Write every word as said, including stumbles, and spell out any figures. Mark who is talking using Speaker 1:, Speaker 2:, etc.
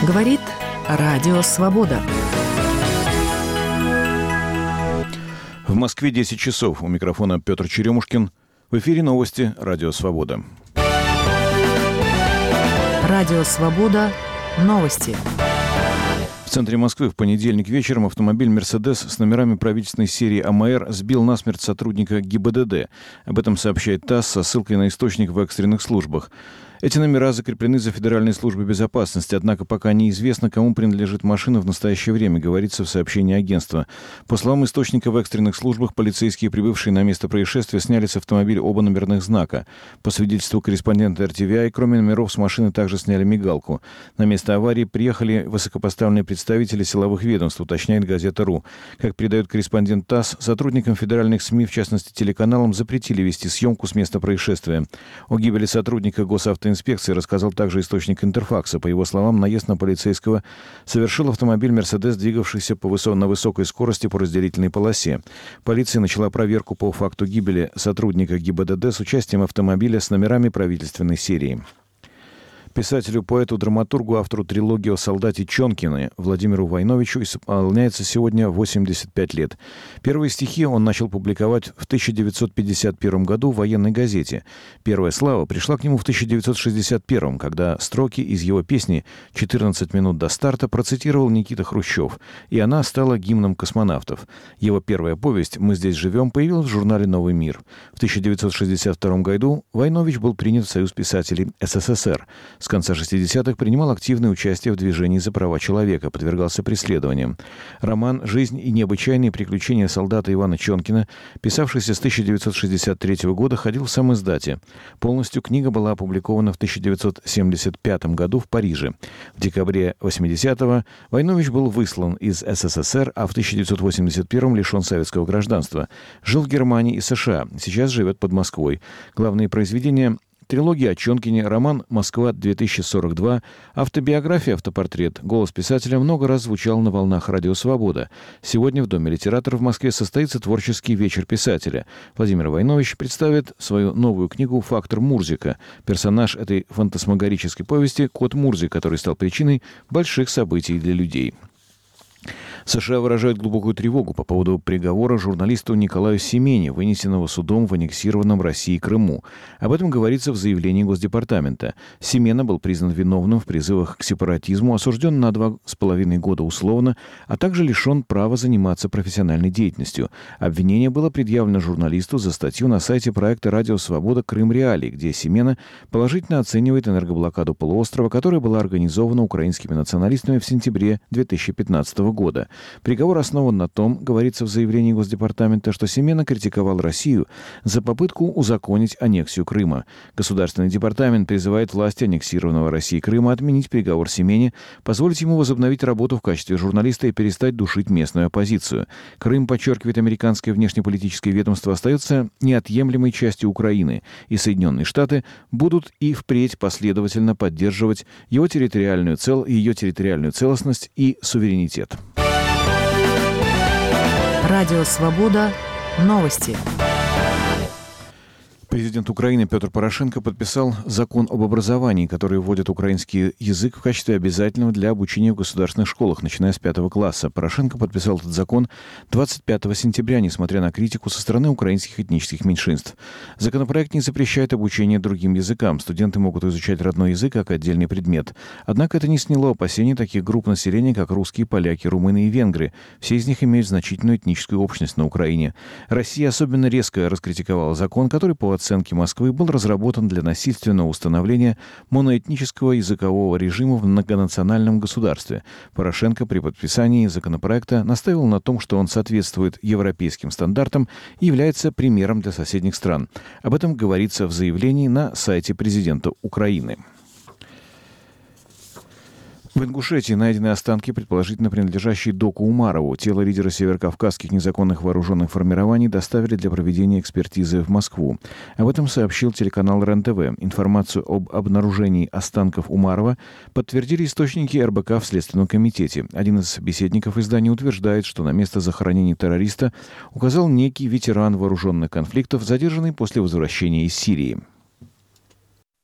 Speaker 1: Говорит Радио Свобода.
Speaker 2: В Москве десять часов. У микрофона Петр Черемушкин. В эфире новости Радио Свобода.
Speaker 1: Радио Свобода. Новости.
Speaker 2: В центре Москвы в понедельник вечером автомобиль «Мерседес» с номерами правительственной серии АМР сбил насмерть сотрудника ГИБДД. Об этом сообщает ТАСС со ссылкой на источник в экстренных службах. Эти номера закреплены за Федеральной службой безопасности, однако пока неизвестно, кому принадлежит машина в настоящее время, говорится в сообщении агентства. По словам источника в экстренных службах, полицейские, прибывшие на место происшествия, сняли с автомобиля оба номерных знака. По свидетельству корреспондента эр ти ви ай, кроме номеров с машины также сняли мигалку. На место аварии приехали высокопоставленные представители силовых ведомств, уточняет газета РУ. Как передает корреспондент ТАСС, сотрудникам федеральных СМИ, в частности телеканалам, запретили вести съемку с места происшествия. О гибели сотрудника госавтоинспекции инспекции рассказал также источник Интерфакса. По его словам, наезд на полицейского совершил автомобиль «Мерседес», двигавшийся по высо... на высокой скорости по разделительной полосе. Полиция начала проверку по факту гибели сотрудника ГИБДД с участием автомобиля с номерами правительственной серии. Писателю, поэту, драматургу, автору трилогии о солдате Чонкине Владимиру Войновичу исполняется сегодня восемьдесят пять лет. Первые стихи он начал публиковать в тысяча девятьсот пятьдесят первом году в военной газете. Первая слава пришла к нему в тысяча девятьсот шестьдесят первом, когда строки из его песни «четырнадцать минут до старта» процитировал Никита Хрущев, и она стала гимном космонавтов. Его первая повесть «Мы здесь живем» появилась в журнале «Новый мир». В тысяча девятьсот шестьдесят втором году Войнович был принят в Союз писателей эс эс эс эр. С конца шестидесятых принимал активное участие в движении за права человека, подвергался преследованиям. Роман «Жизнь и необычайные приключения солдата Ивана Чонкина», писавшийся с тысяча девятьсот шестьдесят третьего года, ходил в самиздате. Полностью книга была опубликована в тысяча девятьсот семьдесят пятом году в Париже. В декабре восьмидесятого Войнович был выслан из эс эс эс эр, а в тысяча девятьсот восемьдесят первом лишен советского гражданства. Жил в Германии и США, сейчас живет под Москвой. Главные произведения: трилогия о Чонкине, роман «Москва-две тысячи сорок два», автобиография, автопортрет. Голос писателя много раз звучал на волнах Радио Свобода. Сегодня в Доме литератора в Москве состоится творческий вечер писателя. Владимир Войнович представит свою новую книгу «Фактор Мурзика». Персонаж этой фантасмагорической повести — кот Мурзик, который стал причиной больших событий для людей. США выражают глубокую тревогу по поводу приговора журналисту Николаю Семене, вынесенного судом в аннексированном Россией Крыму. Об этом говорится в заявлении Госдепартамента. Семена был признан виновным в призывах к сепаратизму, осужден на два с половиной года условно, а также лишен права заниматься профессиональной деятельностью. Обвинение было предъявлено журналисту за статью на сайте проекта «Радио Свобода. Крым Реалии», где Семена положительно оценивает энергоблокаду полуострова, которая была организована украинскими националистами в сентябре две тысячи пятнадцатого года. Приговор основан на том, говорится в заявлении Госдепартамента, что Семена критиковал Россию за попытку узаконить аннексию Крыма. Государственный департамент призывает власти аннексированного Россией Крыма отменить приговор Семене, позволить ему возобновить работу в качестве журналиста и перестать душить местную оппозицию. Крым, подчеркивает американское внешнеполитическое ведомство, остается неотъемлемой частью Украины, и Соединенные Штаты будут и впредь последовательно поддерживать его территориальную цел, ее территориальную целостность и суверенитет.
Speaker 1: Радио Свобода. Новости.
Speaker 2: Президент Украины Петр Порошенко подписал закон об образовании, который вводит украинский язык в качестве обязательного для обучения в государственных школах, начиная с пятого класса. Порошенко подписал этот закон двадцать пятого сентября, несмотря на критику со стороны украинских этнических меньшинств. Законопроект не запрещает обучение другим языкам. Студенты могут изучать родной язык как отдельный предмет. Однако это не сняло опасений таких групп населения, как русские, поляки, румыны и венгры. Все из них имеют значительную этническую общность на Украине. Россия особенно резко раскритиковала закон, который, по оценке Москвы, был разработан для насильственного установления моноэтнического языкового режима в многонациональном государстве. Порошенко при подписании законопроекта настаивал на том, что он соответствует европейским стандартам и является примером для соседних стран. Об этом говорится в заявлении на сайте президента Украины. В Ингушетии найдены останки, предположительно принадлежащие Доку Умарову. Тело лидера северокавказских незаконных вооруженных формирований доставили для проведения экспертизы в Москву. Об этом сообщил телеканал РЕН-ТВ. Информацию об обнаружении останков Умарова подтвердили источники эр бэ ка в Следственном комитете. Один из собеседников издания утверждает, что на место захоронения террориста указал некий ветеран вооруженных конфликтов, задержанный после возвращения из Сирии.